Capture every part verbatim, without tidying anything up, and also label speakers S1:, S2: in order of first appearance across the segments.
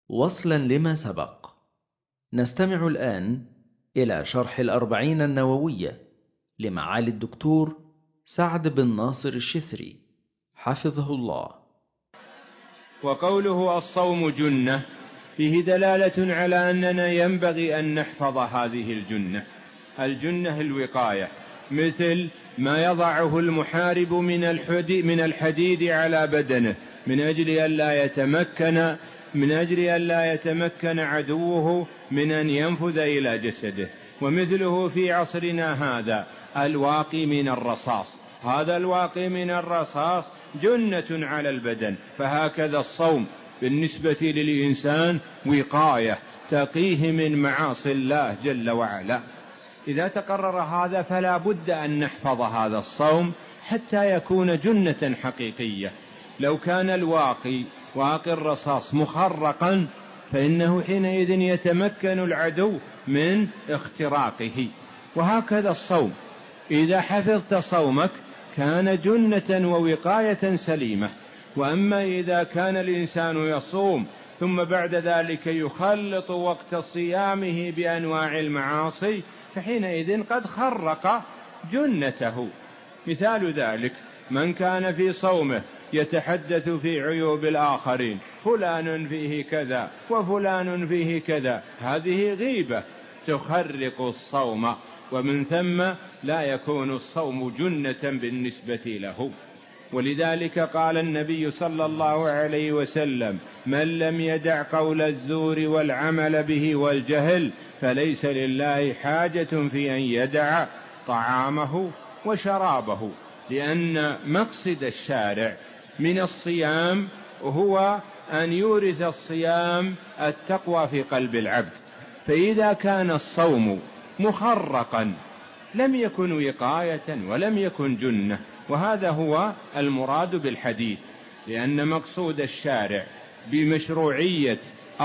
S1: وصلا لما سبق، نستمع الآن إلى شرح الأربعين النووية لمعالي الدكتور سعد بن ناصر الشثري حفظه الله.
S2: وقوله الصوم جنة فيه دلالة على أننا ينبغي أن نحفظ هذه الجنة. الجنة الوقاية، مثل ما يضعه المحارب من الحديد على بدنه من أجل أن لا يتمكن من أجل أن لا يتمكن عدوه من أن ينفذ إلى جسده. ومثله في عصرنا هذا الواقي من الرصاص، هذا الواقي من الرصاص جنة على البدن. فهكذا الصوم بالنسبة للإنسان وقاية تقيه من معاصي الله جل وعلا. إذا تقرر هذا فلا بد أن نحفظ هذا الصوم حتى يكون جنة حقيقية. لو كان الواقي واقي الرصاص مخرقا فإنه حينئذ يتمكن العدو من اختراقه. وهكذا الصوم، إذا حفظت صومك كان جنة ووقاية سليمة. وأما إذا كان الإنسان يصوم ثم بعد ذلك يخلط وقت صيامه بأنواع المعاصي فحينئذ قد خرق جنته. مثال ذلك من كان في صومه يتحدث في عيوب الآخرين، فلان فيه كذا وفلان فيه كذا، هذه غيبة تخرق الصوم، ومن ثم لا يكون الصوم جنة بالنسبة له. ولذلك قال النبي صلى الله عليه وسلم: من لم يدع قول الزور والعمل به والجهل فليس لله حاجة في أن يدع طعامه وشرابه. لأن مقصد الشارع من الصيام هو أن يورث الصيام التقوى في قلب العبد. فإذا كان الصوم مخرقا لم يكن وقاية ولم يكن جنة، وهذا هو المراد بالحديث. لأن مقصود الشارع بمشروعية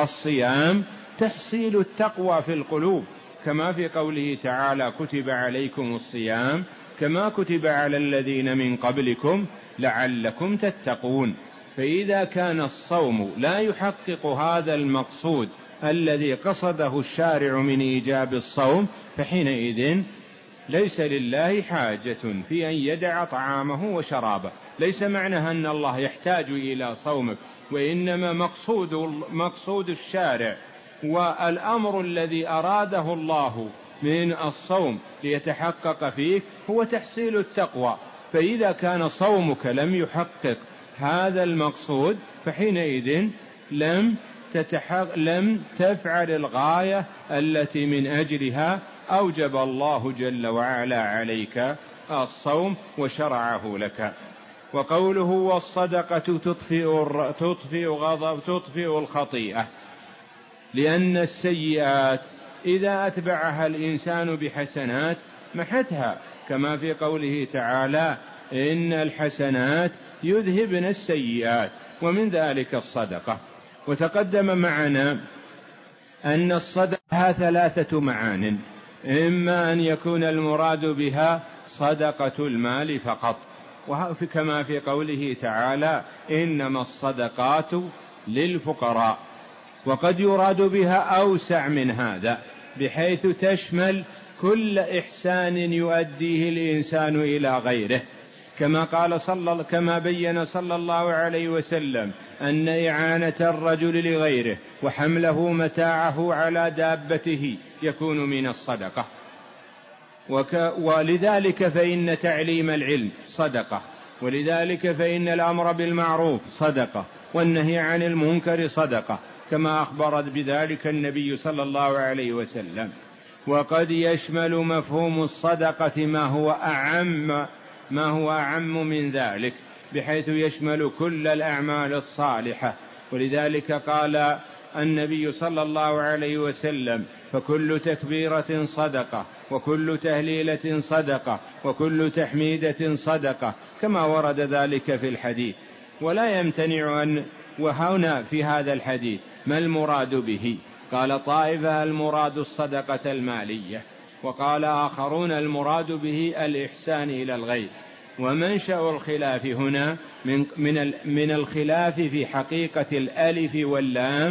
S2: الصيام تحصيل التقوى في القلوب، كما في قوله تعالى: كتب عليكم الصيام كما كتب على الذين من قبلكم لعلكم تتقون. فإذا كان الصوم لا يحقق هذا المقصود الذي قصده الشارع من إيجاب الصوم فحينئذ ليس لله حاجة في أن يدع طعامه وشرابه. ليس معنى أن الله يحتاج إلى صومك، وإنما مقصود, مقصود الشارع والأمر الذي أراده الله من الصوم ليتحقق فيك هو تحصيل التقوى. فإذا كان صومك لم يحقق هذا المقصود فحينئذ لم تتحق لم تفعل الغاية التي من أجلها أوجب الله جل وعلا عليك الصوم وشرعه لك. وقوله: والصدقة تطفئ, تطفئ, غضب تطفئ الخطيئة، لأن السيئات إذا أتبعها الإنسان بحسنات محتها، كما في قوله تعالى: إن الحسنات يذهبن السيئات، ومن ذلك الصدقة. وتقدم معنا أن الصدقة ثلاثة معان: إما أن يكون المراد بها صدقة المال فقط، كما في قوله تعالى: إنما الصدقات للفقراء. وقد يراد بها أوسع من هذا بحيث تشمل كل إحسان يؤديه الإنسان إلى غيره، كما قال صلى كما بين صلى الله عليه وسلم أن إعانة الرجل لغيره وحمله متاعه على دابته يكون من الصدقة. وك ولذلك فإن تعليم العلم صدقة، ولذلك فإن الأمر بالمعروف صدقة، والنهي عن المنكر صدقة، كما أخبرت بذلك النبي صلى الله عليه وسلم. وقد يشمل مفهوم الصدقة ما هو أعم ما هو أعم من ذلك، بحيث يشمل كل الأعمال الصالحة. ولذلك قال النبي صلى الله عليه وسلم: فكل تكبيرة صدقة، وكل تهليلة صدقة، وكل تحميدة صدقة، كما ورد ذلك في الحديث. ولا يمتنع أن وهنا في هذا الحديث ما المراد به؟ قال طائفة: المراد الصدقة المالية، وقال آخرون: المراد به الإحسان إلى الغير. ومنشأ الخلاف هنا من, من, من الخلاف في حقيقة الألف واللام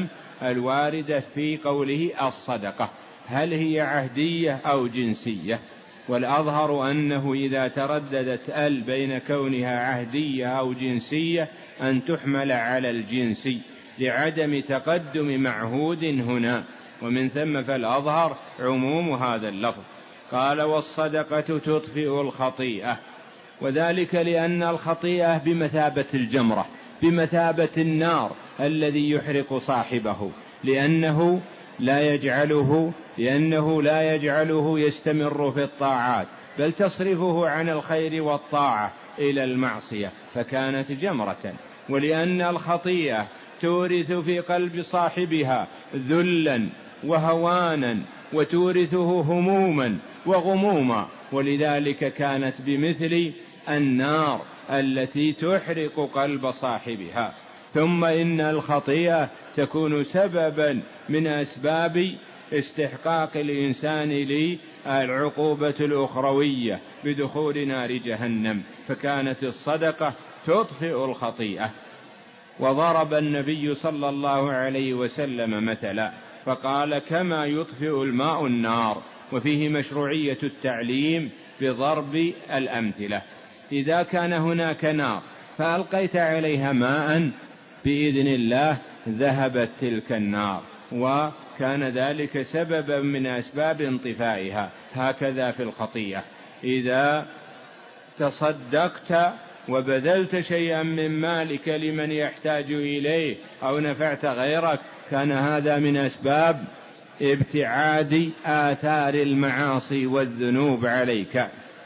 S2: الواردة في قوله الصدقة، هل هي عهدية أو جنسية؟ والأظهر أنه إذا ترددت ال بين كونها عهدية أو جنسية أن تحمل على الجنسي لعدم تقدم معهود هنا، ومن ثم فالأظهر عموم هذا اللفظ. قال والصدقة تطفئ الخطيئة، وذلك لأن الخطيئة بمثابة الجمرة، بمثابة النار الذي يحرق صاحبه، لأنه لا يجعله لأنه لا يجعله يستمر في الطاعات، بل تصرفه عن الخير والطاعة إلى المعصية، فكانت جمرة. ولأن الخطيئة تورث في قلب صاحبها ذلا وهوانا، وتورثه هموما وغموما، ولذلك كانت بمثل النار التي تحرق قلب صاحبها. ثم إن الخطيئة تكون سببا من أسباب استحقاق الإنسان للعقوبة الأخروية بدخول نار جهنم، فكانت الصدقة تطفئ الخطيئة. وضرب النبي صلى الله عليه وسلم مثلا فقال كما يطفئ الماء النار، وفيه مشروعية التعليم بضرب الأمثلة. إذا كان هناك نار فألقيت عليها ماء بإذن الله ذهبت تلك النار، وكان ذلك سببا من أسباب انطفائها. هكذا في الخطيئة، إذا تصدقت وبذلت شيئا من مالك لمن يحتاج إليه أو نفعت غيرك، كان هذا من أسباب ابتعاد آثار المعاصي والذنوب عليك.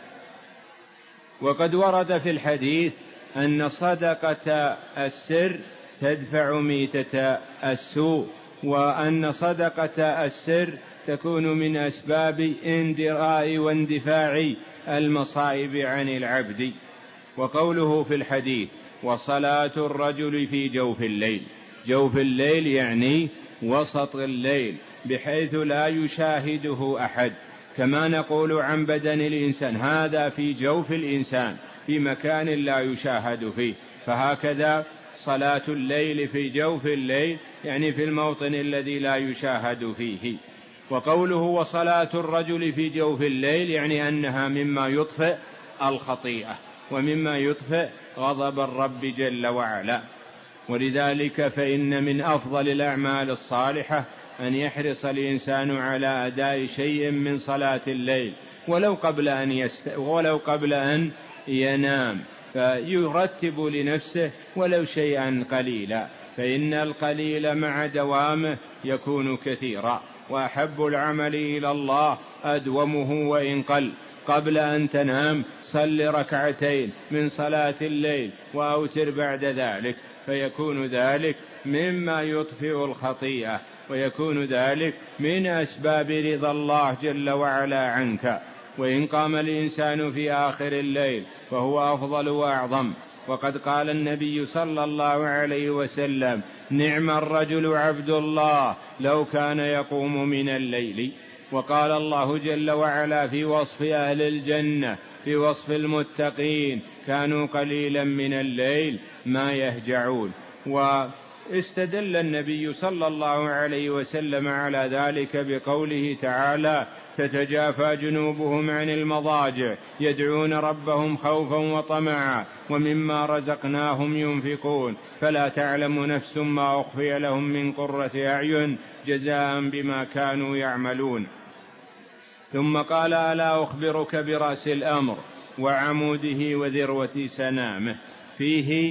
S2: وقد ورد في الحديث أن صدقة السر تدفع ميتة السوء، وأن صدقة السر تكون من أسباب اندراء واندفاع المصائب عن العبد. وقوله في الحديث وصلاة الرجل في جوف الليل، جوف الليل يعني وسط الليل بحيث لا يشاهده أحد، كما نقول عن بدن الإنسان هذا في جوف الإنسان في مكان لا يشاهد فيه، فهكذا صلاة الليل في جوف الليل يعني في الموطن الذي لا يشاهد فيه. وقوله وصلاة الرجل في جوف الليل يعني أنها مما يطفئ الخطيئة ومما يطفئ غضب الرب جل وعلا. ولذلك فإن من أفضل الأعمال الصالحة أن يحرص الإنسان على أداء شيء من صلاة الليل ولو قبل أن, يست... ولو قبل أن ينام، فيرتب لنفسه ولو شيئا قليلا، فإن القليل مع دوامه يكون كثيرا، وأحب العمل إلى الله أدومه وإن قل. قبل أن تنام صل ركعتين من صلاة الليل وأوتر بعد ذلك، فيكون ذلك مما يطفئ الخطيئة، ويكون ذلك من أسباب رضا الله جل وعلا عنك. وإن قام الإنسان في آخر الليل فهو أفضل وأعظم، وقد قال النبي صلى الله عليه وسلم نعم الرجل عبد الله لو كان يقوم من الليل. وقال الله جل وعلا في وصف أهل الجنة في وصف المتقين كانوا قليلا من الليل ما يهجعون. واستدل النبي صلى الله عليه وسلم على ذلك بقوله تعالى تتجافى جنوبهم عن المضاجع يدعون ربهم خوفا وطمعا ومما رزقناهم ينفقون فلا تعلم نفس ما أخفي لهم من قرة أعين جزاء بما كانوا يعملون. ثم قال ألا أخبرك برأس الأمر وعموده وذروة سنامه، فيه,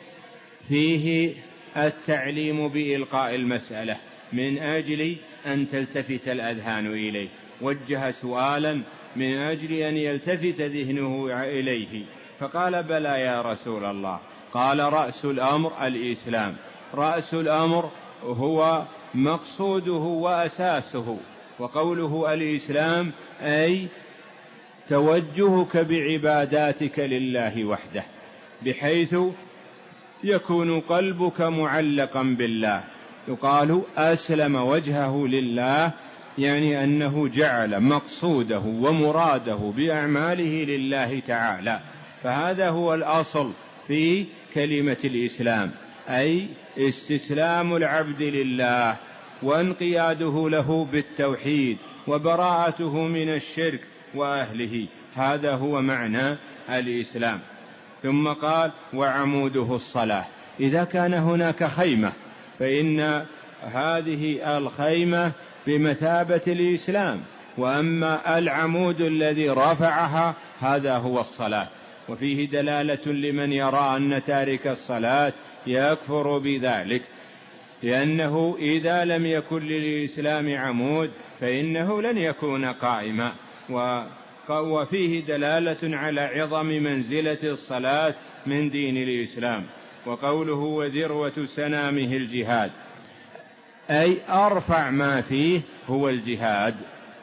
S2: فيه التعليم بإلقاء المسألة من أجل أن تلتفت الأذهان إليه، وجه سؤالا من أجل أن يلتفت ذهنه إليه، فقال بلى يا رسول الله. قال رأس الأمر الإسلام، رأس الأمر هو مقصوده وأساسه، وقوله الإسلام أي توجهك بعباداتك لله وحده، بحيث يكون قلبك معلقا بالله. يقال أسلم وجهه لله، يعني أنه جعل مقصوده ومراده بأعماله لله تعالى، فهذا هو الأصل في كلمة الإسلام، أي استسلام العبد لله وانقياده له بالتوحيد وبراءته من الشرك وأهله. هذا هو معنى الإسلام. ثم قال وعموده الصلاة. إذا كان هناك خيمة فإن هذه الخيمة بمثابة الإسلام، وأما العمود الذي رفعها هذا هو الصلاة. وفيه دلالة لمن يرى أن تارك الصلاة يكفر بذلك، لأنه إذا لم يكن للإسلام عمود فإنه لن يكون قائما. وفيه دلالة على عظم منزلة الصلاة من دين الإسلام. وقوله وذروة سنامه الجهاد، أي أرفع ما فيه هو الجهاد،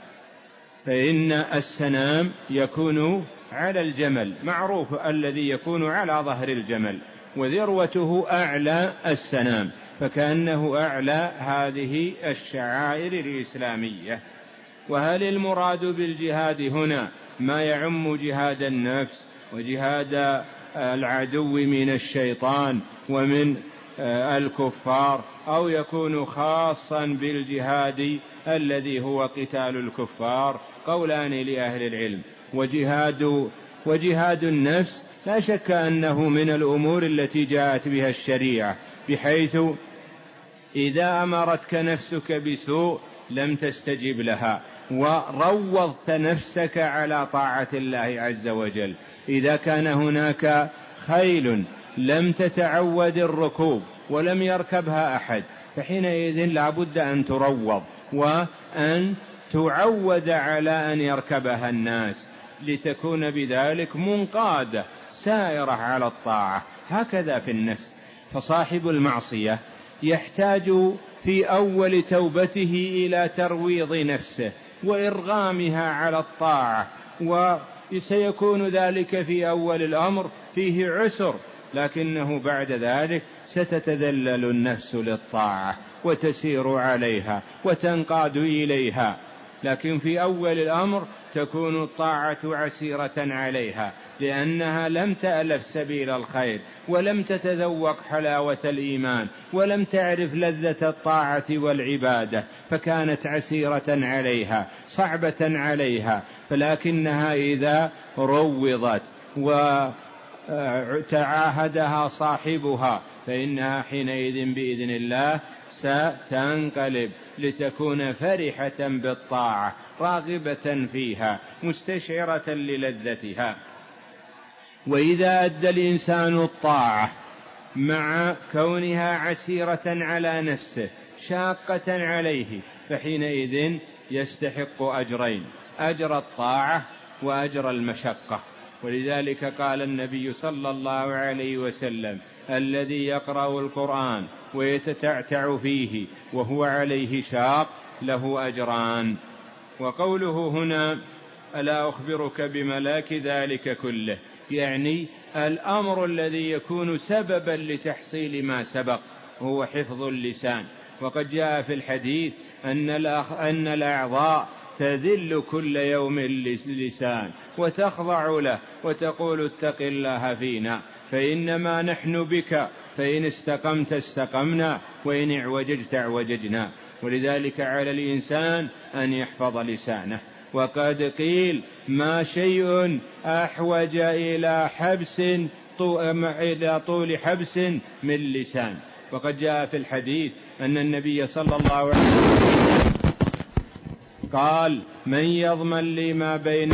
S2: فإن السنام يكون على الجمل، معروف الذي يكون على ظهر الجمل، وذروته أعلى السنام، فكأنه أعلى هذه الشعائر الإسلامية. وهل المراد بالجهاد هنا ما يعم جهاد النفس وجهاد العدو من الشيطان ومن الكفار، أو يكون خاصا بالجهاد الذي هو قتال الكفار؟ قولان لأهل العلم. وجهاد, وجهاد النفس لا شك أنه من الأمور التي جاءت بها الشريعة، بحيث إذا أمرتك نفسك بسوء لم تستجب لها وروضت نفسك على طاعة الله عز وجل. إذا كان هناك خيل لم تتعود الركوب ولم يركبها أحد فحينئذ لا بد أن تروض وأن تعود على أن يركبها الناس، لتكون بذلك منقادة سائرة على الطاعة. هكذا في النفس، فصاحب المعصية يحتاج في أول توبته إلى ترويض نفسه وإرغامها على الطاعة، وسيكون ذلك في أول الأمر فيه عسر، لكنه بعد ذلك ستتذلل النفس للطاعة وتسير عليها وتنقاد إليها. لكن في أول الأمر تكون الطاعة عسيرة عليها، لأنها لم تألف سبيل الخير ولم تتذوق حلاوة الإيمان ولم تعرف لذة الطاعة والعبادة، فكانت عسيرة عليها صعبة عليها. فلكنها إذا روضت وتعاهدها صاحبها فإنها حينئذ بإذن الله ستنقلب لتكون فرحة بالطاعة راغبة فيها مستشعرة للذتها. وإذا أدى الإنسان الطاعة مع كونها عسيرة على نفسه شاقة عليه فحينئذ يستحق أجرين، أجر الطاعة وأجر المشقة. ولذلك قال النبي صلى الله عليه وسلم الذي يقرأ القرآن ويتتعتع فيه وهو عليه شاق له أجران. وقوله هنا ألا أخبرك بملاك ذلك كله، يعني الأمر الذي يكون سببا لتحصيل ما سبق هو حفظ اللسان. وقد جاء في الحديث أن أن الأعضاء تذل كل يوم اللسان وتخضع له وتقول اتق الله فينا فإنما نحن بك، فإن استقمت استقمنا وإن اعوججت اعوججنا. ولذلك على الإنسان أن يحفظ لسانه. وقد قيل ما شيء أحوج إلى حبس إلى طول حبس من لسان. وقد جاء في الحديث أن النبي صلى الله عليه وسلم قال من يضمن لي ما بين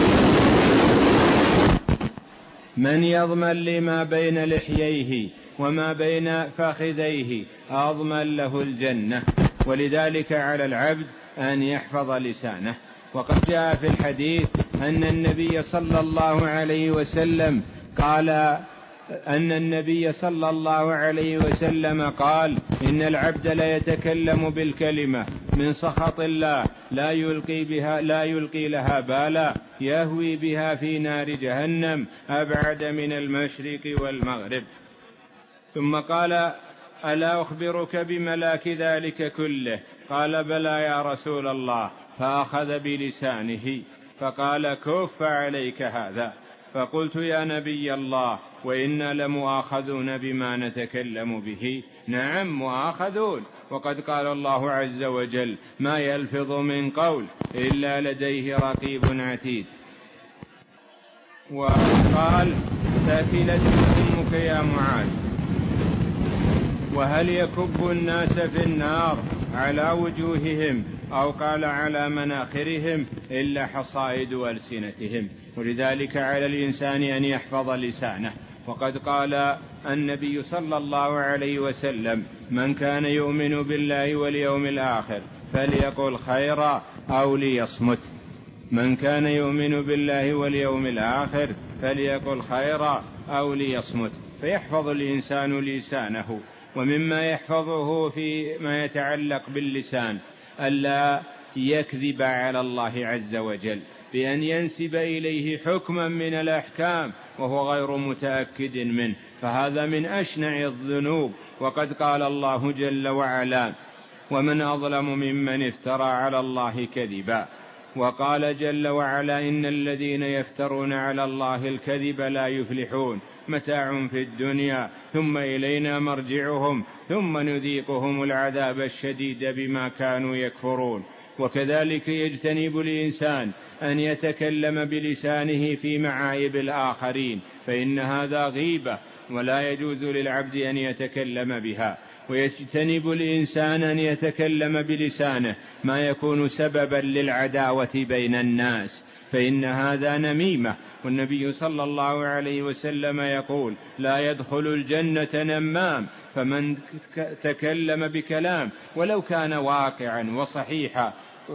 S2: من يضمن لي ما بين لحييه وما بين فخذيه أضمن له الجنة. ولذلك على العبد أن يحفظ لسانه. وقد جاء في الحديث أن النبي صلى الله عليه وسلم قال أن النبي صلى الله عليه وسلم قال إن العبد لا يتكلم بالكلمة من سخط الله لا يلقي بها لا يلقي لها بالا يهوي بها في نار جهنم أبعد من المشرق والمغرب. ثم قال ألا أخبرك بملاك ذلك كله؟ قال بلى يا رسول الله. فأخذ بلسانه فقال كف عليك هذا. فقلت يا نبي الله وإنا لمؤاخذون بما نتكلم به. نعم مؤاخذون، وقد قال الله عز وجل: ما يلفظ من قول إلا لديه رقيب عتيد. وقال: ثاكلة أمك يا معاذ. وهل يكب الناس في النار على وجوههم أو قال على مناخرهم إلا حصائد ألسنتهم. ولذلك على الإنسان أن يحفظ لسانه. وقد قال النبي صلى الله عليه وسلم: من كان يؤمن بالله واليوم الآخر فليقل خيرا أو ليصمت. من كان يؤمن بالله واليوم الآخر فليقل خيرا أو ليصمت. فيحفظ الإنسان لسانه. ومما يحفظه فيما يتعلق باللسان ألا يكذب على الله عز وجل بأن ينسب إليه حكما من الأحكام وهو غير متأكد منه، فهذا من أشنع الذنوب. وقد قال الله جل وعلا: ومن أظلم ممن افترى على الله كذبا. وقال جل وعلا: إن الذين يفترون على الله الكذب لا يفلحون، متاع في الدنيا ثم إلينا مرجعهم ثم نذيقهم العذاب الشديد بما كانوا يكفرون. وكذلك يجتنب الإنسان أن يتكلم بلسانه في معايب الآخرين، فإن هذا غيبة ولا يجوز للعبد أن يتكلم بها. ويجتنب الإنسان أن يتكلم بلسانه ما يكون سببا للعداوة بين الناس، فإن هذا نميمة. والنبي صلى الله عليه وسلم يقول: لا يدخل الجنة نمام. فمن تكلم بكلام ولو كان واقعا وصحيحا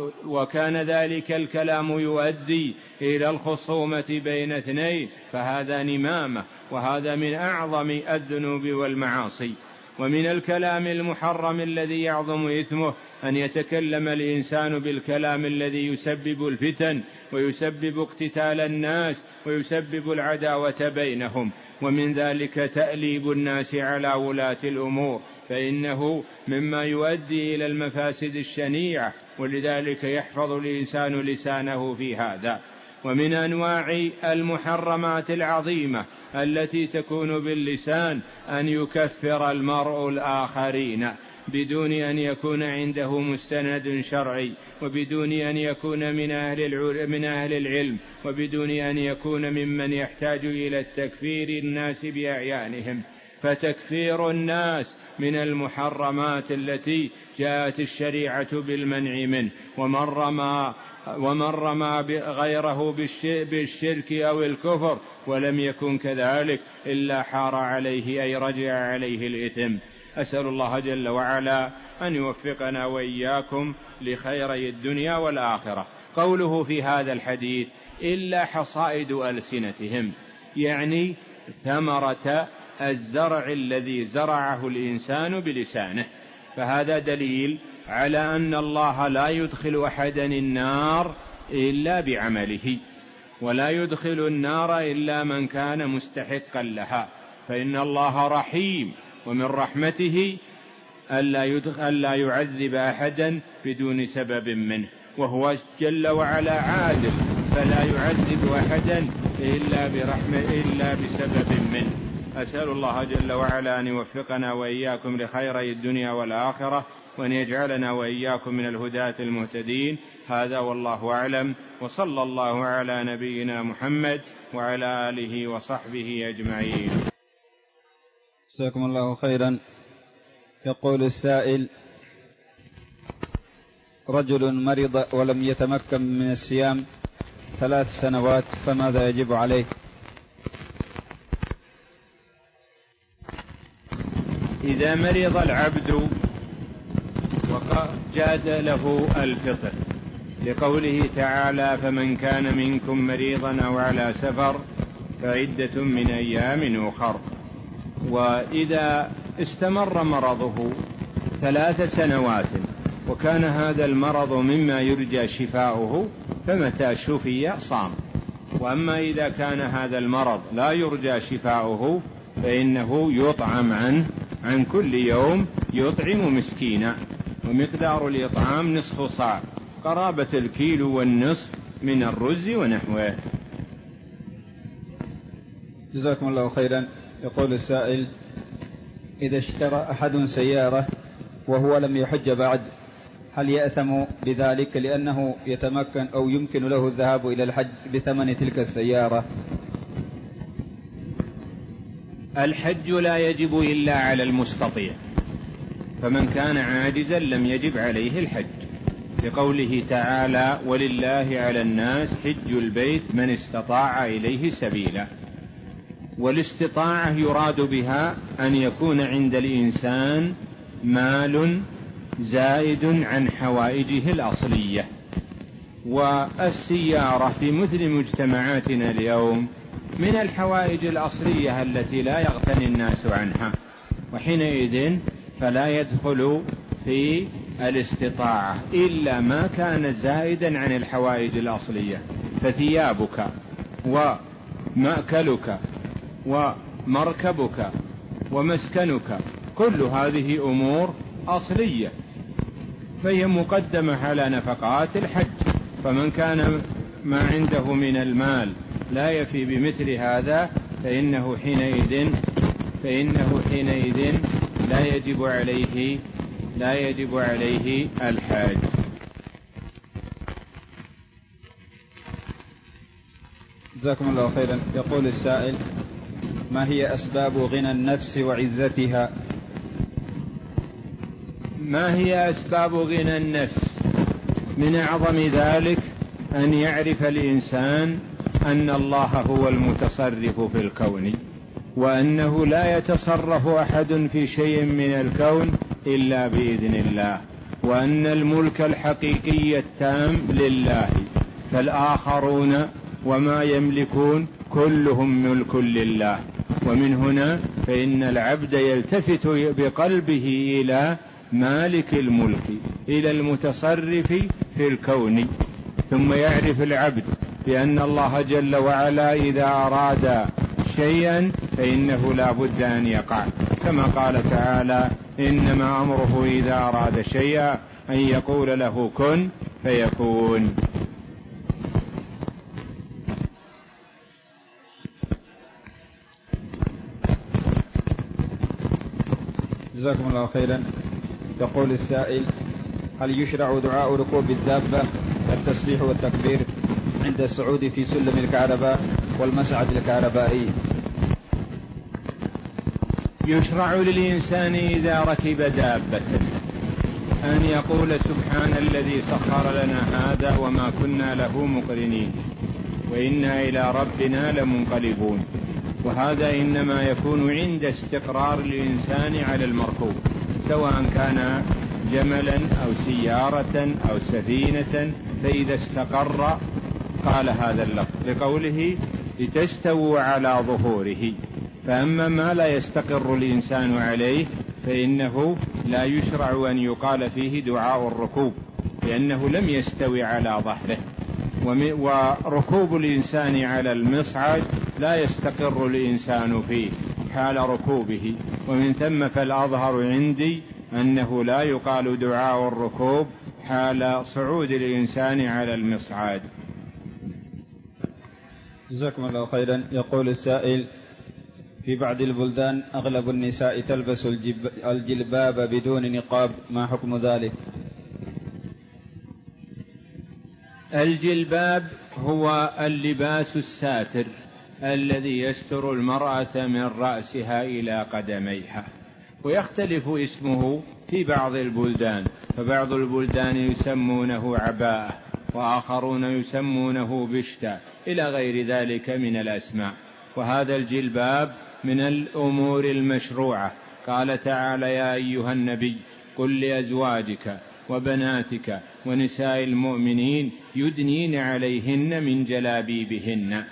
S2: وكان ذلك الكلام يؤدي إلى الخصومة بين اثنين فهذا نمامة، وهذا من أعظم الذنوب والمعاصي. ومن الكلام المحرم الذي يعظم إثمه أن يتكلم الإنسان بالكلام الذي يسبب الفتن ويسبب اقتتال الناس ويسبب العداوة بينهم. ومن ذلك تأليب الناس على ولاة الأمور، فإنه مما يؤدي إلى المفاسد الشنيعة، ولذلك يحفظ الإنسان لسانه في هذا. ومن أنواع المحرمات العظيمة التي تكون باللسان أن يكفر المرء الآخرين بدون أن يكون عنده مستند شرعي، وبدون أن يكون من أهل من أهل العلم، وبدون أن يكون ممن يحتاج إلى التكفير الناس بأعيانهم. فتكفير الناس من المحرمات التي جاءت الشريعة بالمنع منه. ومن رمى ومن رمى غيره بالشرك أو الكفر ولم يكن كذلك إلا حار عليه أي رجع عليه الإثم. أسأل الله جل وعلا أن يوفقنا وإياكم لخيري الدنيا والآخرة. قوله في هذا الحديث: إلا حصائد ألسنتهم، يعني ثمرة الزرع الذي زرعه الإنسان بلسانه. فهذا دليل على أن الله لا يدخل أحدا النار إلا بعمله، ولا يدخل النار إلا من كان مستحقا لها، فإن الله رحيم، ومن رحمته ألا يعذب أحدا بدون سبب منه، وهو جل وعلا عادل فلا يعذب أحدا إلا برحمة إلا بسبب منه. أسأل الله جل وعلا أن يوفقنا وإياكم لخيري الدنيا والآخرة، وأن يجعلنا وإياكم من الهداة المهتدين. هذا والله أعلم، وصلى الله على نبينا محمد وعلى آله وصحبه أجمعين.
S3: جزاكم الله خيرا. يقول السائل: رجل مرض ولم يتمكن من الصيام ثلاث سنوات، فماذا يجب عليه؟
S2: إذا مرض العبد وجاز له الفطر، لقوله تعالى: فمن كان منكم مريضا أو على سفر فعدة من أيام أخر. وإذا استمر مرضه ثلاث سنوات وكان هذا المرض مما يرجى شفاؤه فمتى شفي صام. وأما إذا كان هذا المرض لا يرجى شفاؤه فإنه يطعم عنه عن كل يوم يطعم مسكينا، ومقدار الإطعام نصف صاع، قرابة الكيلو والنصف من الرز ونحوه.
S3: جزاكم الله خيرا. يقول السائل: إذا اشترى أحد سيارة وهو لم يحج بعد، هل يأثم بذلك لأنه يتمكن أو يمكن له الذهاب إلى الحج بثمن تلك السيارة؟
S2: الحج لا يجب إلا على المستطيع، فمن كان عاجزا لم يجب عليه الحج، لقوله تعالى: ولله على الناس حج البيت من استطاع إليه سبيلا. والاستطاعة يراد بها أن يكون عند الإنسان مال زائد عن حوائجه الأصلية. والسيارة في مثل مجتمعاتنا اليوم من الحوائج الأصلية التي لا يغتني الناس عنها، وحينئذ فلا يدخل في الاستطاعة إلا ما كان زائدا عن الحوائج الأصلية. فثيابك ومأكلك ومركبك ومسكنك كل هذه أمور أصلية، فهي مقدمة على نفقات الحج. فمن كان ما عنده من المال لا يفي بمثل هذا فإنه حينئذ فإنه حينئذ لا يجب عليه لا يجب عليه الحج.
S3: جزاكم الله خيرا. يقول السائل: ما هي أسباب غنى النفس وعزتها؟
S2: ما هي أسباب غنى النفس؟ من أعظم ذلك أن يعرف الإنسان أن الله هو المتصرف في الكون، وأنه لا يتصرف أحد في شيء من الكون إلا بإذن الله، وأن الملك الحقيقي التام لله، فالآخرون وما يملكون كلهم ملك لله. ومن هنا فإن العبد يلتفت بقلبه إلى مالك الملك، إلى المتصرف في الكون. ثم يعرف العبد بأن الله جل وعلا إذا أراد شيئا فإنه لا بد أن يقع، كما قال تعالى: إنما أمره إذا أراد شيئا أن يقول له كن فيكون.
S3: جزاكم الله خيرا. يقول السائل: هل يشرع دعاء ركوب الدابة التسبيح والتكبير عند الصعود في سلم الكهرباء والمصعد الكهربائي؟
S2: يشرع للإنسان إذا ركب دابة أن يقول: سبحان الذي سخر لنا هذا وما كنا له مقرنين وإنا إلى ربنا لمنقلبون. وهذا إنما يكون عند استقرار الإنسان على المركوب، سواء كان جملا أو سيارة أو سفينة، فإذا استقر قال هذا اللفظ، لقوله: لتستووا على ظهوره. فأما ما لا يستقر الإنسان عليه فإنه لا يشرع أن يقال فيه دعاء الركوب، لأنه لم يستوي على ظهره. وركوب الإنسان على المصعد لا يستقر الإنسان فيه حال ركوبه، ومن ثم فالأظهر عندي أنه لا يقال دعاء الركوب حال صعود الإنسان على المصعد.
S3: جزاكم الله خيرا. يقول السائل: في بعض البلدان أغلب النساء تلبس الجلباب بدون نقاب، ما حكم ذلك؟
S2: الجلباب هو اللباس الساتر الذي يستر المرأة من رأسها إلى قدميها، ويختلف اسمه في بعض البلدان، فبعض البلدان يسمونه عباءة، وآخرون يسمونه بشتا، إلى غير ذلك من الأسماء. وهذا الجلباب من الأمور المشروعة. قال تعالى: يا أيها النبي قل لأزواجك وبناتك ونساء المؤمنين يدنين عليهن من جلابيبهن.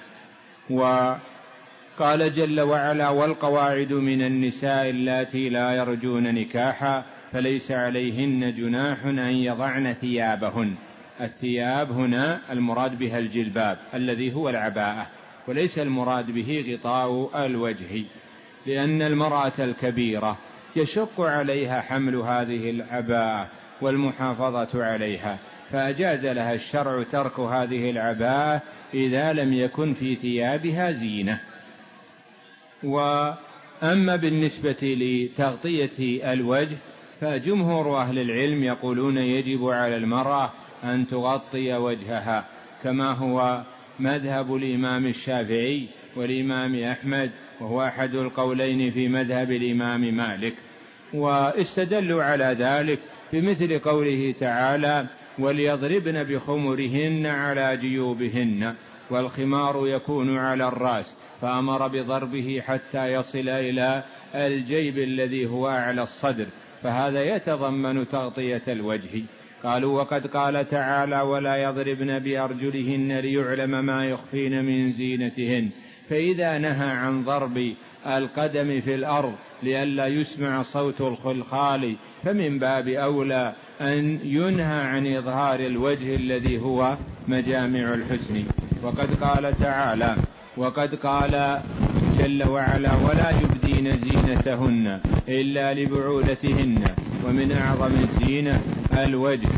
S2: وقال جل وعلا: والقواعد من النساء اللاتي لا يرجون نكاحا فليس عليهن جناح أن يضعن ثيابهن. الثياب هنا المراد بها الجلباب الذي هو العباءة، وليس المراد به غطاء الوجه، لأن المرأة الكبيرة يشق عليها حمل هذه العباءة والمحافظة عليها، فأجاز لها الشرع ترك هذه العباءة إذا لم يكن في ثيابها زينة. أما بالنسبة لتغطية الوجه فجمهور أهل العلم يقولون يجب على المرأة أن تغطي وجهها، كما هو مذهب الإمام الشافعي والإمام أحمد، وهو أحد القولين في مذهب الإمام مالك. واستدلوا على ذلك بمثل قوله تعالى: وليضربن بخمرهن على جيوبهن، والخمار يكون على الرأس، فأمر بضربه حتى يصل إلى الجيب الذي هو أعلى الصدر، فهذا يتضمن تغطية الوجه. قالوا: وقد قال تعالى: ولا يضربن بأرجلهن ليعلم ما يخفين من زينتهن، فإذا نهى عن ضرب القدم في الأرض لئلا يسمع صوت الخلخال فمن باب أولى أن ينهى عن إظهار الوجه الذي هو مجامع الحسن. وقد قال تعالى وقد قال جل وعلا: ولا يبدين زينتهن إلا لبعولتهن، ومن أعظم الزينة الوجه.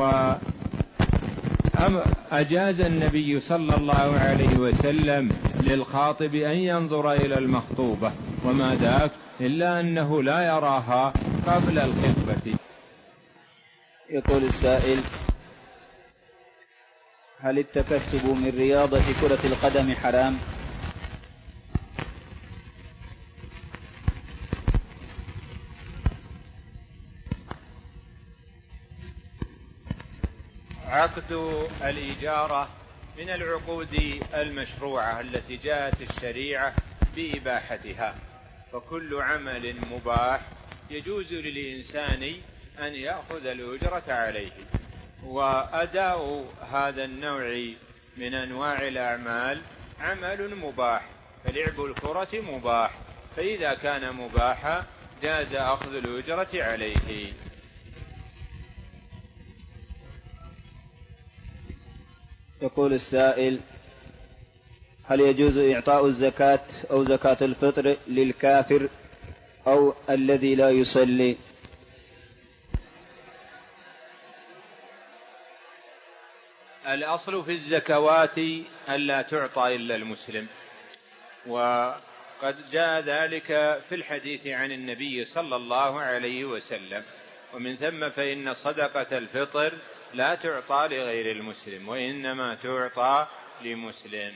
S2: وأجاز النبي صلى الله عليه وسلم للخاطب أن ينظر إلى المخطوبة، وما ذاك إلا أنه لا يراها قبل الخطبة.
S3: يقول السائل: هل التكسب من رياضة كرة القدم حرام؟
S2: عقد الإجارة من العقود المشروعة التي جاءت الشريعة بإباحتها، فكل عمل مباح يجوز للإنسان أن يأخذ الأجرة عليه، وأداء هذا النوع من أنواع الأعمال عمل مباح، فلعب الكرة مباح، فإذا كان مباحا جاز أخذ الأجرة عليه.
S3: يقول السائل: هل يجوز إعطاء الزكاة أو زكاة الفطر للكافر أو الذي لا يصلي؟
S2: الأصل في الزكوات ألا تعطى إلا المسلم، وقد جاء ذلك في الحديث عن النبي صلى الله عليه وسلم، ومن ثم فإن صدقة الفطر لا تعطى لغير المسلم، وإنما تعطى لمسلم.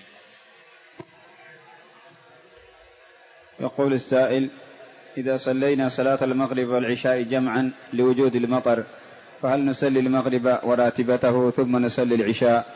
S3: يقول السائل: إذا صلينا صلاة المغرب والعشاء جمعا لوجود المطر، فهل نصلي المغرب وراتبته ثم نصلي العشاء؟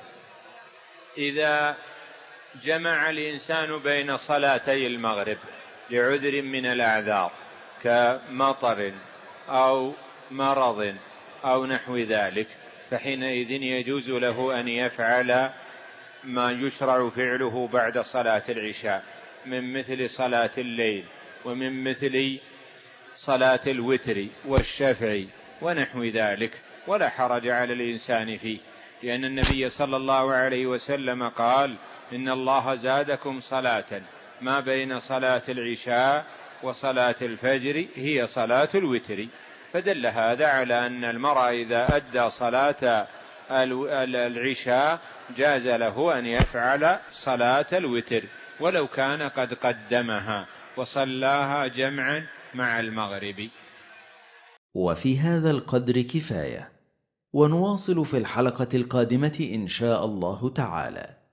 S2: إذا جمع الإنسان بين صلاتي المغرب لعذر من الأعذار كمطر أو مرض أو نحو ذلك، فحينئذ يجوز له أن يفعل ما يشرع فعله بعد صلاة العشاء من مثل صلاة الليل، ومن مثل صلاة الوتر والشفع ونحو ذلك، ولا حرج على الإنسان فيه، لأن النبي صلى الله عليه وسلم قال: إن الله زادكم صلاة ما بين صلاة العشاء وصلاة الفجر هي صلاة الوتر، فدل هذا على أن المرء إذا أدى صلاة العشاء جاز له أن يفعل صلاة الوتر ولو كان قد قدمها وصلاها جمعا مع المغرب.
S1: وفي هذا القدر كفاية، ونواصل في الحلقة القادمة إن شاء الله تعالى.